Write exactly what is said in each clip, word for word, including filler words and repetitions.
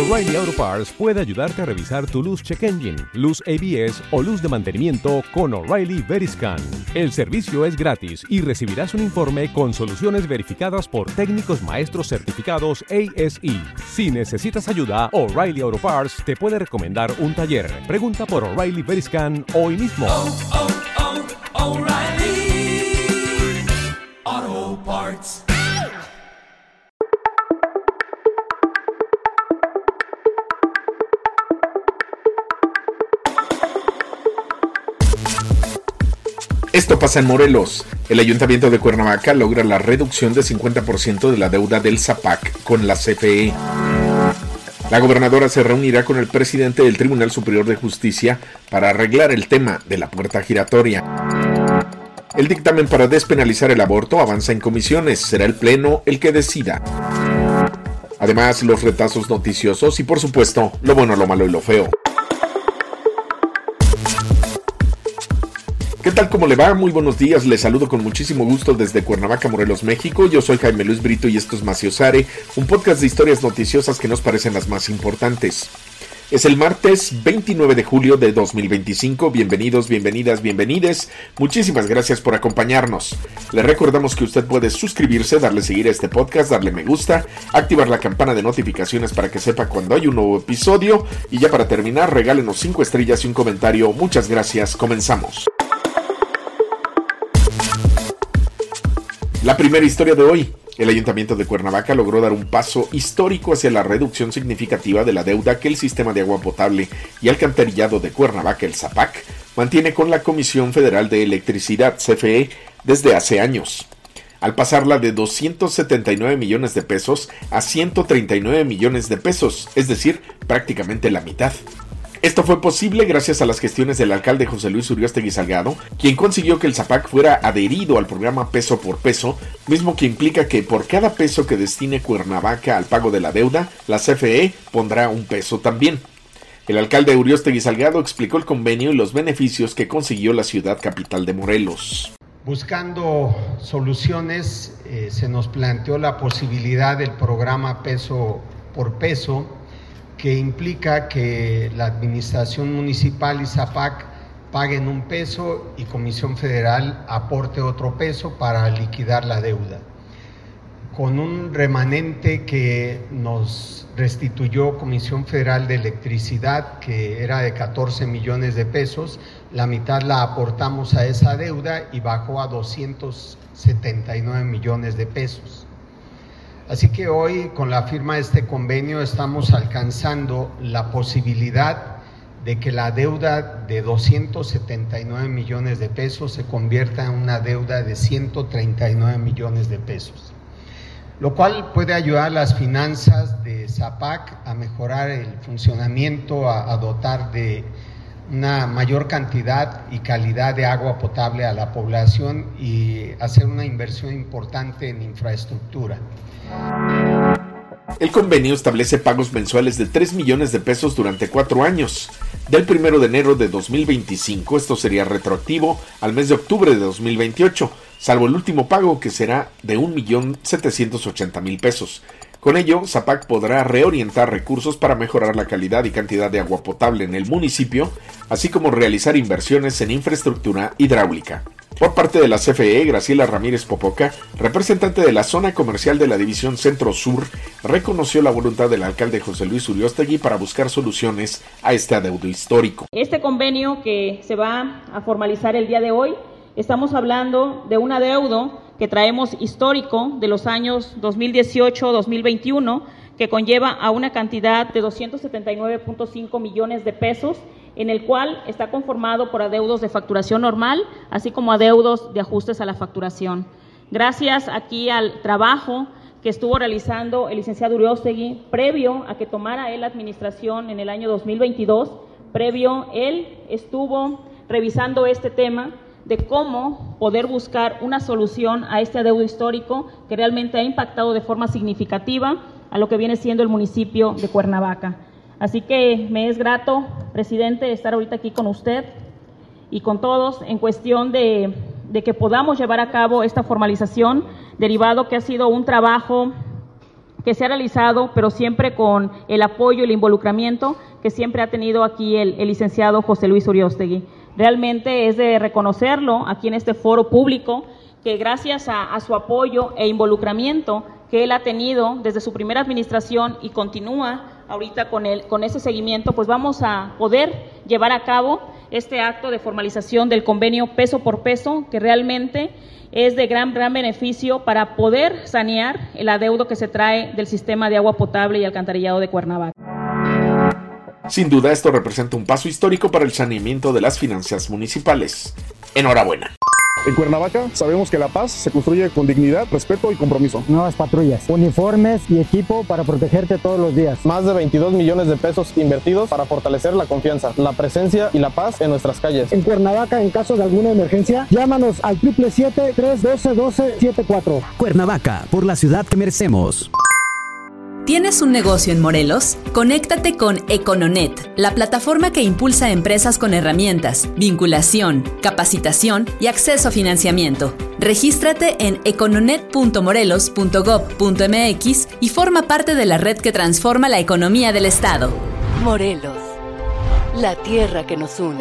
O'Reilly Auto Parts puede ayudarte a revisar tu luz check engine, luz A B S o luz de mantenimiento con O'Reilly Veriscan. El servicio es gratis y recibirás un informe con soluciones verificadas por técnicos maestros certificados A S E. Si necesitas ayuda, O'Reilly Auto Parts te puede recomendar un taller. Pregunta por O'Reilly Veriscan hoy mismo. Oh, oh, oh, O'Reilly Auto Parts. Esto pasa en Morelos. El Ayuntamiento de Cuernavaca logra la reducción de cincuenta por ciento de la deuda del ZAPAC con la C F E. La gobernadora se reunirá con el presidente del Tribunal Superior de Justicia para arreglar el tema de la puerta giratoria. El dictamen para despenalizar el aborto avanza en comisiones. Será el Pleno el que decida. Además, los retazos noticiosos y, por supuesto, lo bueno, lo malo y lo feo. ¿Qué tal? ¿Cómo le va? Muy buenos días, les saludo con muchísimo gusto desde Cuernavaca, Morelos, México. Yo soy Jaime Luis Brito y esto es Maciosare, un podcast de historias noticiosas que nos parecen las más importantes. Es el martes veintinueve de julio de dos mil veinticinco, bienvenidos, bienvenidas, bienvenides, muchísimas gracias por acompañarnos. Le recordamos que usted puede suscribirse, darle seguir a este podcast, darle me gusta, activar la campana de notificaciones para que sepa cuando hay un nuevo episodio y ya para terminar, regálenos cinco estrellas y un comentario. Muchas gracias, comenzamos. La primera historia de hoy. El Ayuntamiento de Cuernavaca logró dar un paso histórico hacia la reducción significativa de la deuda que el Sistema de Agua Potable y Alcantarillado de Cuernavaca, el ZAPAC, mantiene con la Comisión Federal de Electricidad, C F E, desde hace años. Al pasarla de doscientos setenta y nueve millones de pesos a ciento treinta y nueve millones de pesos, es decir, prácticamente la mitad. Esto fue posible gracias a las gestiones del alcalde José Luis Uriostegui Salgado, quien consiguió que el ZAPAC fuera adherido al programa peso por peso, mismo que implica que por cada peso que destine Cuernavaca al pago de la deuda, la C F E pondrá un peso también. El alcalde Uriostegui Salgado explicó el convenio y los beneficios que consiguió la ciudad capital de Morelos. Buscando soluciones, eh, se nos planteó la posibilidad del programa peso por peso, que implica que la administración municipal y ZAPAC paguen un peso y Comisión Federal aporte otro peso para liquidar la deuda. Con un remanente que nos restituyó Comisión Federal de Electricidad, que era de catorce millones de pesos, la mitad la aportamos a esa deuda y bajó a doscientos setenta y nueve millones de pesos. Así que hoy, con la firma de este convenio, estamos alcanzando la posibilidad de que la deuda de doscientos setenta y nueve millones de pesos se convierta en una deuda de ciento treinta y nueve millones de pesos, lo cual puede ayudar a las finanzas de ZAPAC a mejorar el funcionamiento, a, a dotar de una mayor cantidad y calidad de agua potable a la población y hacer una inversión importante en infraestructura. El convenio establece pagos mensuales de tres millones de pesos durante cuatro años. Del primero de enero de dos mil veinticinco, esto sería retroactivo al mes de octubre de dos mil veintiocho, salvo el último pago que será de un millón setecientos ochenta mil pesos. Con ello, ZAPAC podrá reorientar recursos para mejorar la calidad y cantidad de agua potable en el municipio, así como realizar inversiones en infraestructura hidráulica. Por parte de la C F E, Graciela Ramírez Popoca, representante de la zona comercial de la División Centro-Sur, reconoció la voluntad del alcalde José Luis Uriostegui para buscar soluciones a este adeudo histórico. Este convenio que se va a formalizar el día de hoy, estamos hablando de un adeudo que traemos histórico de los años dos mil dieciocho a dos mil veintiuno, que conlleva a una cantidad de doscientos setenta y nueve punto cinco millones de pesos, en el cual está conformado por adeudos de facturación normal, así como adeudos de ajustes a la facturación. Gracias aquí al trabajo que estuvo realizando el licenciado Uriostegui, previo a que tomara él la administración en el año dos mil veintidós, previo él estuvo revisando este tema de cómo poder buscar una solución a este adeudo histórico que realmente ha impactado de forma significativa a lo que viene siendo el municipio de Cuernavaca. Así que me es grato, presidente, estar ahorita aquí con usted y con todos en cuestión de, de que podamos llevar a cabo esta formalización, derivado que ha sido un trabajo que se ha realizado, pero siempre con el apoyo y el involucramiento que siempre ha tenido aquí el, el licenciado José Luis Uriostegui. Realmente es de reconocerlo aquí en este foro público, que gracias a, a su apoyo e involucramiento que él ha tenido desde su primera administración y continúa ahorita con, el, con ese seguimiento, pues vamos a poder llevar a cabo este acto de formalización del convenio peso por peso, que realmente es de gran, gran beneficio para poder sanear el adeudo que se trae del sistema de agua potable y alcantarillado de Cuernavaca. Sin duda, esto representa un paso histórico para el saneamiento de las finanzas municipales. Enhorabuena. En Cuernavaca sabemos que la paz se construye con dignidad, respeto y compromiso. Nuevas patrullas, uniformes y equipo para protegerte todos los días. Más de veintidós millones de pesos invertidos para fortalecer la confianza, la presencia y la paz en nuestras calles. En Cuernavaca, en caso de alguna emergencia, llámanos al siete siete siete, tres uno dos, uno dos siete cuatro. Cuernavaca, por la ciudad que merecemos. ¿Tienes un negocio en Morelos? Conéctate con Econonet, la plataforma que impulsa a empresas con herramientas, vinculación, capacitación y acceso a financiamiento. Regístrate en econonet punto morelos punto gob punto mx y forma parte de la red que transforma la economía del estado. Morelos, la tierra que nos une.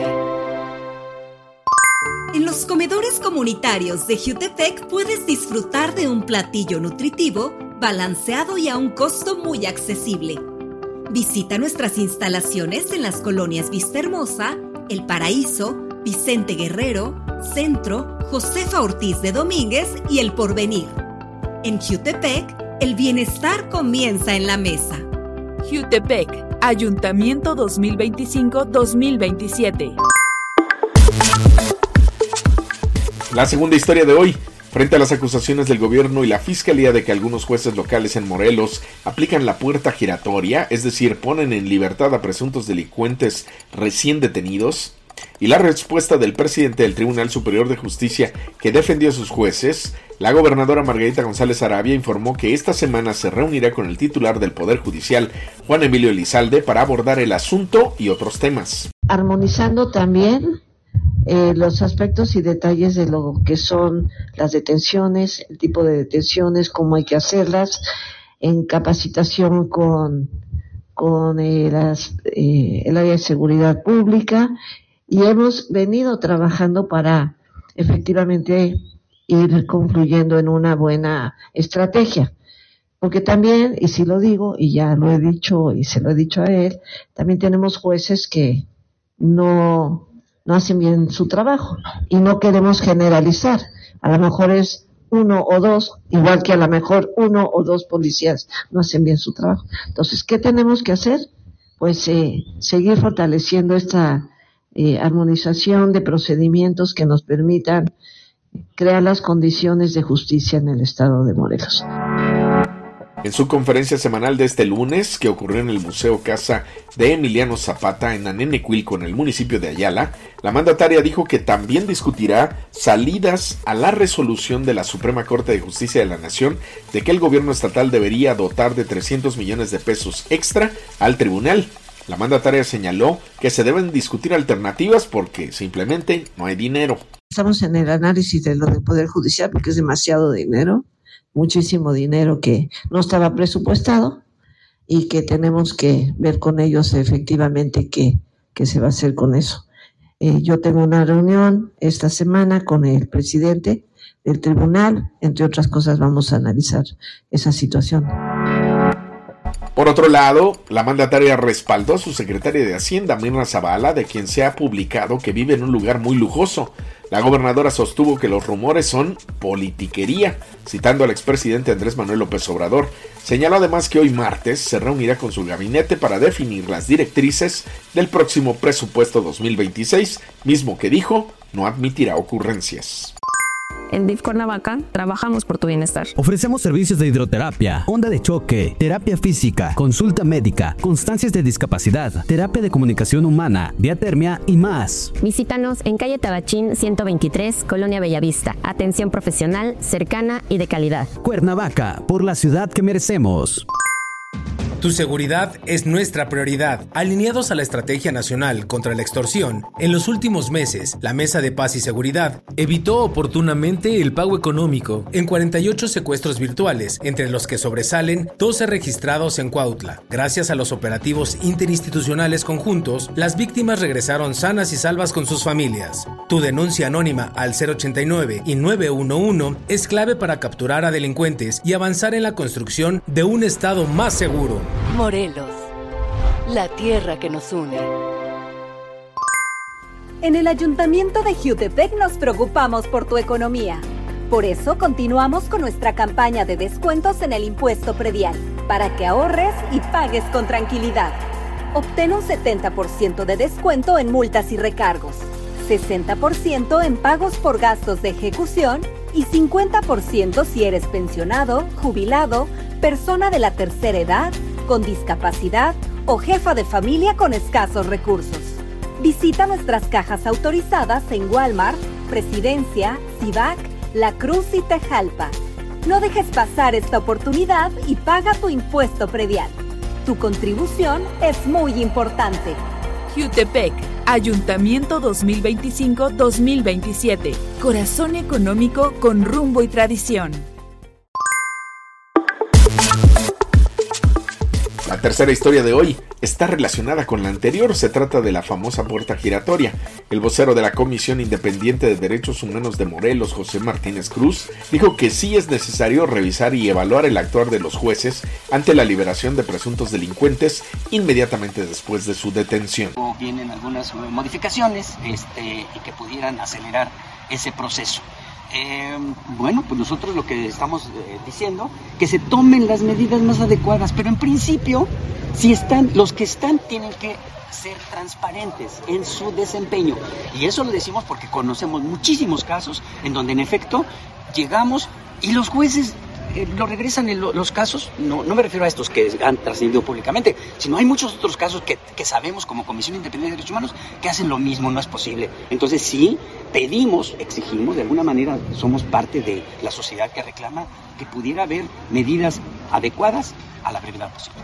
En los comedores comunitarios de Jutepec puedes disfrutar de un platillo nutritivo, balanceado y a un costo muy accesible. Visita nuestras instalaciones en las colonias Vistahermosa, El Paraíso, Vicente Guerrero, Centro, Josefa Ortiz de Domínguez y El Porvenir. En Jutepec, el bienestar comienza en la mesa. Jutepec, Ayuntamiento dos mil veinticinco a dos mil veintisiete. La segunda historia de hoy. Frente a las acusaciones del gobierno y la fiscalía de que algunos jueces locales en Morelos aplican la puerta giratoria, es decir, ponen en libertad a presuntos delincuentes recién detenidos, y la respuesta del presidente del Tribunal Superior de Justicia que defendió a sus jueces, la gobernadora Margarita González Arabia informó que esta semana se reunirá con el titular del Poder Judicial, Juan Emilio Elizalde, para abordar el asunto y otros temas. Armonizando también Eh, los aspectos y detalles de lo que son las detenciones, el tipo de detenciones, cómo hay que hacerlas, en capacitación con, con eh, las, eh, el área de seguridad pública, y hemos venido trabajando para efectivamente ir concluyendo en una buena estrategia. Porque también, y si lo digo, y ya lo he dicho y se lo he dicho a él, también tenemos jueces que no no hacen bien su trabajo y no queremos generalizar. A lo mejor es uno o dos, igual que a lo mejor uno o dos policías no hacen bien su trabajo. Entonces, ¿qué tenemos que hacer? Pues eh, seguir fortaleciendo esta eh, armonización de procedimientos que nos permitan crear las condiciones de justicia en el estado de Morelos. En su conferencia semanal de este lunes, que ocurrió en el Museo Casa de Emiliano Zapata en Anenecuilco, en el municipio de Ayala, la mandataria dijo que también discutirá salidas a la resolución de la Suprema Corte de Justicia de la Nación de que el gobierno estatal debería dotar de trescientos millones de pesos extra al tribunal. La mandataria señaló que se deben discutir alternativas porque simplemente no hay dinero. Estamos en el análisis de lo del Poder Judicial porque es demasiado dinero. Muchísimo dinero que no estaba presupuestado y que tenemos que ver con ellos efectivamente qué, qué se va a hacer con eso. Eh, yo tengo una reunión esta semana con el presidente del tribunal, entre otras cosas vamos a analizar esa situación. Por otro lado, la mandataria respaldó a su secretaria de Hacienda, Mirna Zavala, de quien se ha publicado que vive en un lugar muy lujoso. La gobernadora sostuvo que los rumores son politiquería, citando al expresidente Andrés Manuel López Obrador. Señaló además que hoy martes se reunirá con su gabinete para definir las directrices del próximo presupuesto dos mil veintiséis, mismo que dijo no admitirá ocurrencias. En D I F Cuernavaca trabajamos por tu bienestar. Ofrecemos servicios de hidroterapia, onda de choque, terapia física, consulta médica, constancias de discapacidad, terapia de comunicación humana, diatermia y más. Visítanos en calle Tabachín ciento veintitrés, Colonia Bellavista. Atención profesional, cercana y de calidad. Cuernavaca, por la ciudad que merecemos. Tu seguridad es nuestra prioridad. Alineados a la Estrategia Nacional contra la Extorsión, en los últimos meses, la Mesa de Paz y Seguridad evitó oportunamente el pago económico en cuarenta y ocho secuestros virtuales, entre los que sobresalen doce registrados en Cuautla. Gracias a los operativos interinstitucionales conjuntos, las víctimas regresaron sanas y salvas con sus familias. Tu denuncia anónima al cero ochenta y nueve y nueve uno uno es clave para capturar a delincuentes y avanzar en la construcción de un Estado más seguro. Morelos, la tierra que nos une. En el Ayuntamiento de Jiutepec nos preocupamos por tu economía. Por eso continuamos con nuestra campaña de descuentos en el impuesto predial, para que ahorres y pagues con tranquilidad. Obtén un setenta por ciento de descuento en multas y recargos, sesenta por ciento en pagos por gastos de ejecución y cincuenta por ciento si eres pensionado, jubilado, persona de la tercera edad, con discapacidad o jefa de familia con escasos recursos. Visita nuestras cajas autorizadas en Walmart, Presidencia, Civac, La Cruz y Tejalpa. No dejes pasar esta oportunidad y paga tu impuesto predial. Tu contribución es muy importante. Jiutepec, Ayuntamiento dos mil veinticinco a dos mil veintisiete. Corazón económico con rumbo y tradición. La tercera historia de hoy está relacionada con la anterior. Se trata de la famosa puerta giratoria. El vocero de la Comisión Independiente de Derechos Humanos de Morelos, José Martínez Cruz, dijo que sí es necesario revisar y evaluar el actuar de los jueces ante la liberación de presuntos delincuentes inmediatamente después de su detención. Vienen algunas modificaciones este, y que pudieran acelerar ese proceso. Eh, bueno, pues nosotros lo que estamos eh, diciendo, que se tomen las medidas más adecuadas, pero en principio, si están, los que están tienen que ser transparentes en su desempeño. Y eso lo decimos porque conocemos muchísimos casos en donde en efecto llegamos y los jueces eh, lo regresan en lo, los casos, no, no me refiero a estos que han trascendido públicamente, sino hay muchos otros casos que, que sabemos como Comisión Independiente de Derechos Humanos que hacen lo mismo, no es posible. Entonces sí, pedimos, exigimos, de alguna manera somos parte de la sociedad que reclama que pudiera haber medidas adecuadas a la brevedad posible.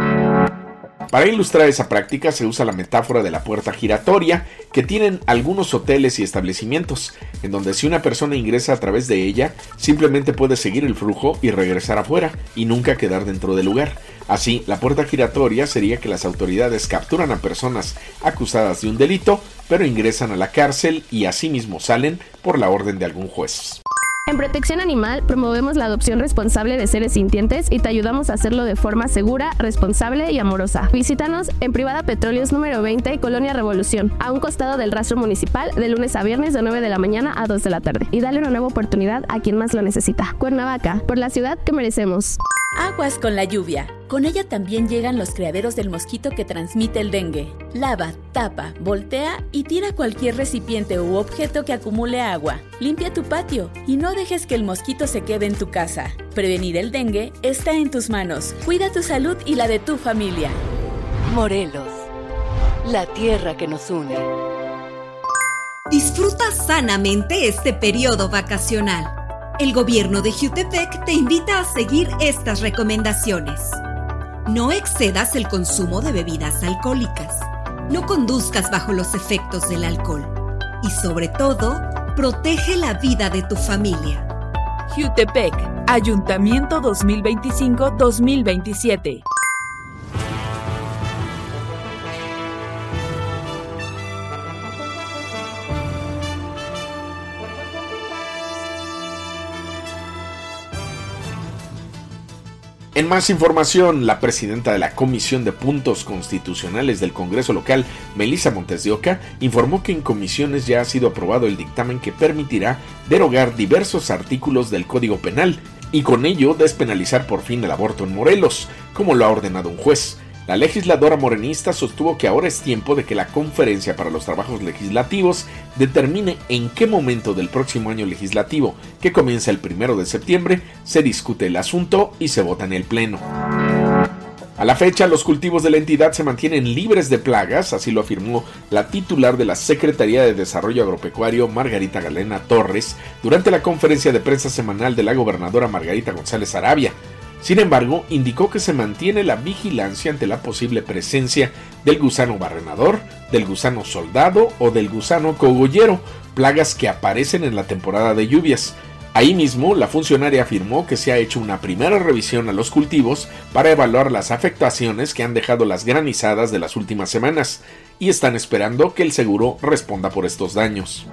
Para ilustrar esa práctica se usa la metáfora de la puerta giratoria que tienen algunos hoteles y establecimientos, en donde si una persona ingresa a través de ella, simplemente puede seguir el flujo y regresar afuera y nunca quedar dentro del lugar. Así, la puerta giratoria sería que las autoridades capturan a personas acusadas de un delito, pero ingresan a la cárcel y asimismo salen por la orden de algún juez. En Protección Animal promovemos la adopción responsable de seres sintientes y te ayudamos a hacerlo de forma segura, responsable y amorosa. Visítanos en Privada Petróleos número veinte, Colonia Revolución, a un costado del rastro municipal, de lunes a viernes de nueve de la mañana a dos de la tarde. Y dale una nueva oportunidad a quien más lo necesita. Cuernavaca, por la ciudad que merecemos. Aguas con la lluvia. Con ella también llegan los criaderos del mosquito que transmite el dengue. Lava, tapa, voltea y tira cualquier recipiente u objeto que acumule agua. Limpia tu patio y no dejes que el mosquito se quede en tu casa. Prevenir el dengue está en tus manos. Cuida tu salud y la de tu familia. Morelos, la tierra que nos une. Disfruta sanamente este periodo vacacional. El gobierno de Jiutepec te invita a seguir estas recomendaciones. No excedas el consumo de bebidas alcohólicas. No conduzcas bajo los efectos del alcohol. Y sobre todo, protege la vida de tu familia. Jiutepec, Ayuntamiento dos mil veinticinco a dos mil veintisiete. En más información, la presidenta de la Comisión de Puntos Constitucionales del Congreso Local, Melissa Montes de Oca, informó que en comisiones ya ha sido aprobado el dictamen que permitirá derogar diversos artículos del Código Penal y con ello despenalizar por fin el aborto en Morelos, como lo ha ordenado un juez. La legisladora morenista sostuvo que ahora es tiempo de que la Conferencia para los Trabajos Legislativos determine en qué momento del próximo año legislativo, que comienza el primero de septiembre, se discute el asunto y se vota en el Pleno. A la fecha, los cultivos de la entidad se mantienen libres de plagas, así lo afirmó la titular de la Secretaría de Desarrollo Agropecuario, Margarita Galena Torres, durante la conferencia de prensa semanal de la gobernadora Margarita González Arabia. Sin embargo, indicó que se mantiene la vigilancia ante la posible presencia del gusano barrenador, del gusano soldado o del gusano cogollero, plagas que aparecen en la temporada de lluvias. Ahí mismo, la funcionaria afirmó que se ha hecho una primera revisión a los cultivos para evaluar las afectaciones que han dejado las granizadas de las últimas semanas y están esperando que el seguro responda por estos daños.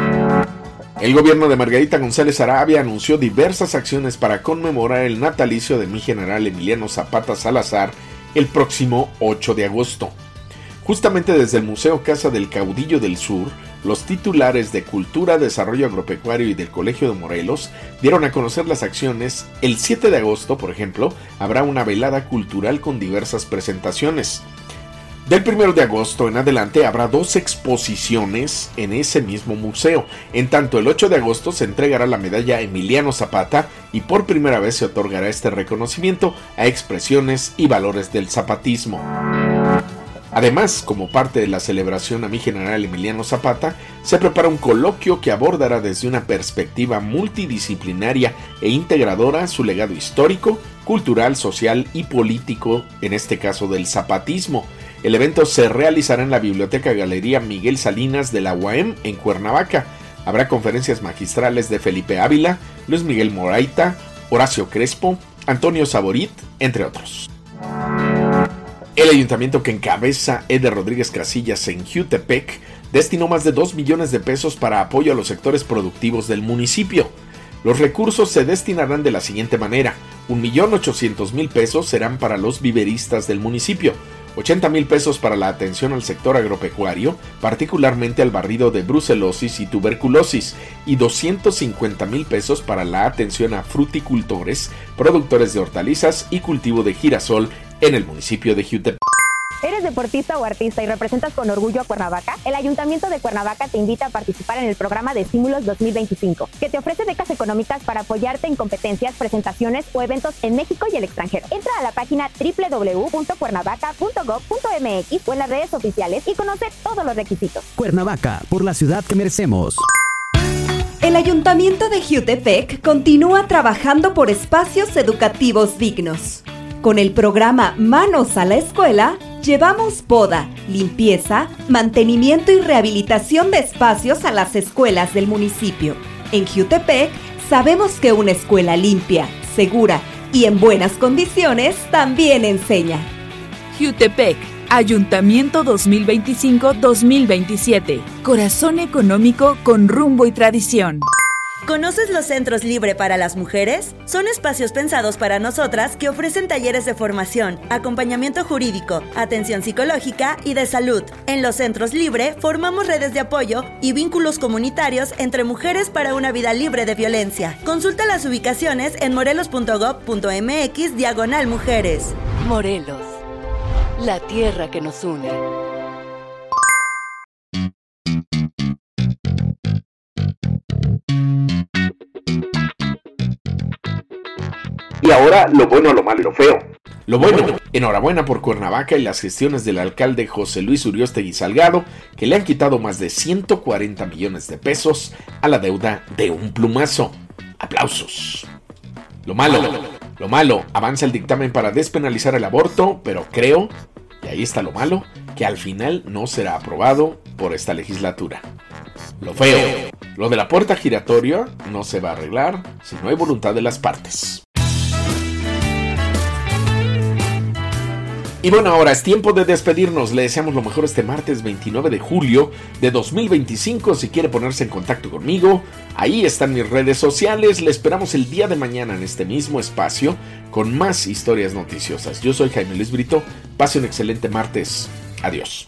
El gobierno de Margarita González Arabia anunció diversas acciones para conmemorar el natalicio de mi general Emiliano Zapata Salazar el próximo ocho de agosto. Justamente desde el Museo Casa del Caudillo del Sur, los titulares de Cultura, Desarrollo Agropecuario y del Colegio de Morelos dieron a conocer las acciones. El siete de agosto, por ejemplo, habrá una velada cultural con diversas presentaciones. Del primero de agosto en adelante habrá dos exposiciones en ese mismo museo. En tanto, el ocho de agosto se entregará la medalla Emiliano Zapata y por primera vez se otorgará este reconocimiento a expresiones y valores del zapatismo. Además, como parte de la celebración a mi general Emiliano Zapata, se prepara un coloquio que abordará desde una perspectiva multidisciplinaria e integradora su legado histórico, cultural, social y político, en este caso del zapatismo. El evento se realizará en la Biblioteca Galería Miguel Salinas de la U A M en Cuernavaca. Habrá conferencias magistrales de Felipe Ávila, Luis Miguel Moraita, Horacio Crespo, Antonio Saborit, entre otros. El ayuntamiento que encabeza Eder Rodríguez Casillas en Jutepec destinó más de dos millones de pesos para apoyo a los sectores productivos del municipio. Los recursos se destinarán de la siguiente manera: un millón ochocientos mil pesos serán para los viveristas del municipio, ochenta mil pesos para la atención al sector agropecuario, particularmente al barrido de brucelosis y tuberculosis, y doscientos cincuenta mil pesos para la atención a fruticultores, productores de hortalizas y cultivo de girasol en el municipio de Jutepec. ¿Eres deportista o artista y representas con orgullo a Cuernavaca? El Ayuntamiento de Cuernavaca te invita a participar en el programa de Estímulos dos mil veinticinco, que te ofrece becas económicas para apoyarte en competencias, presentaciones o eventos en México y el extranjero. Entra a la página doble u doble u doble u punto cuernavaca punto gob punto eme equis o en las redes oficiales y conoce todos los requisitos. Cuernavaca, por la ciudad que merecemos. El Ayuntamiento de Jutepec continúa trabajando por espacios educativos dignos. Con el programa Manos a la Escuela, llevamos poda, limpieza, mantenimiento y rehabilitación de espacios a las escuelas del municipio. En Jutepec, sabemos que una escuela limpia, segura y en buenas condiciones también enseña. Jutepec, Ayuntamiento dos mil veinticinco dos mil veintisiete. Corazón económico con rumbo y tradición. ¿Conoces los Centros Libre para las Mujeres? Son espacios pensados para nosotras que ofrecen talleres de formación, acompañamiento jurídico, atención psicológica y de salud. En los Centros Libre formamos redes de apoyo y vínculos comunitarios entre mujeres para una vida libre de violencia. Consulta las ubicaciones en morelos punto gob punto eme equis diagonal mujeres. Morelos, la tierra que nos une. Y ahora lo bueno, lo malo y lo feo. Lo bueno, enhorabuena por Cuernavaca y las gestiones del alcalde José Luis Uriostegui Salgado, que le han quitado más de ciento cuarenta millones de pesos a la deuda de un plumazo. Aplausos. Lo malo, lo malo, avanza el dictamen para despenalizar el aborto, pero creo, y ahí está lo malo, que al final no será aprobado por esta legislatura. Lo feo, lo de la puerta giratoria no se va a arreglar si no hay voluntad de las partes. Y bueno, ahora es tiempo de despedirnos. Le deseamos lo mejor este martes veintinueve de julio de dos mil veinticinco. Si quiere ponerse en contacto conmigo, ahí están mis redes sociales. Le esperamos el día de mañana en este mismo espacio con más historias noticiosas. Yo soy Jaime Luis Brito. Pase un excelente martes. Adiós.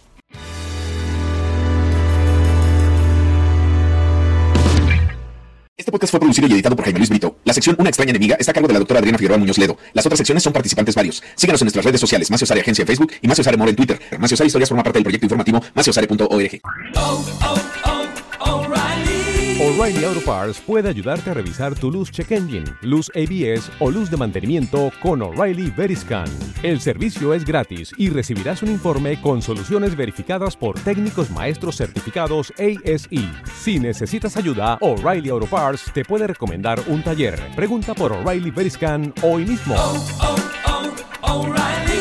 Este podcast fue producido y editado por Jaime Luis Brito. La sección Una extraña enemiga está a cargo de la doctora Adriana Figueroa Muñoz Ledo. Las otras secciones son participantes varios. Síganos en nuestras redes sociales, Macio Sare Agencia en Facebook y Macio Sare More en Twitter. Macio Sare Historias forma parte del proyecto informativo macio sare punto org. Oh, oh, oh, O'Reilly. O'Reilly Auto Parts puede ayudarte a revisar tu luz check engine, luz A B S o luz de mantenimiento con O'Reilly Veriscan. El servicio es gratis y recibirás un informe con soluciones verificadas por técnicos maestros certificados A S E. Si necesitas ayuda, O'Reilly Auto Parts te puede recomendar un taller. Pregunta por O'Reilly Veriscan hoy mismo. Oh, oh, oh, O'Reilly.